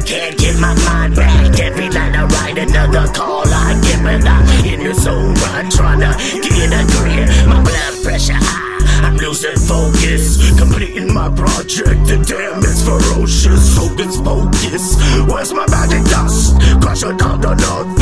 can't get my mind back. Every night I write another call, I give it up. In the zone, run, trying to get a grip. My blood pressure high, I'm losing focus. Completing my project, the damn is ferocious. Focus, focus, where's my magic dust? Crush it down to nothing.